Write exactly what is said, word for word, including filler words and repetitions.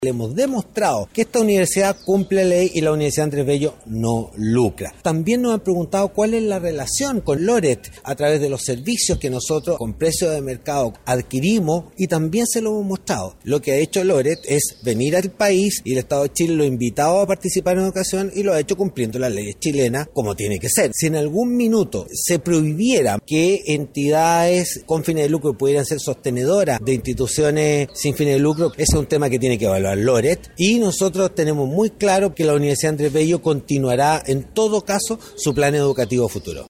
Le hemos demostrado que esta universidad cumple la ley y la Universidad Andrés Bello no lucra. También nos han preguntado cuál es la relación con Loret a través de los servicios que nosotros con precio de mercado adquirimos, y también se lo hemos mostrado. Lo que ha hecho Loret es venir al país y el Estado de Chile lo ha invitado a participar en educación y lo ha hecho cumpliendo las leyes chilenas como tiene que ser. Si en algún minuto se prohibiera que entidades con fines de lucro pudieran ser sostenedoras de instituciones sin fines de lucro, ese es un tema que tiene que evaluar Loret, y nosotros tenemos muy claro que la Universidad Andrés Bello continuará en todo caso su plan educativo futuro.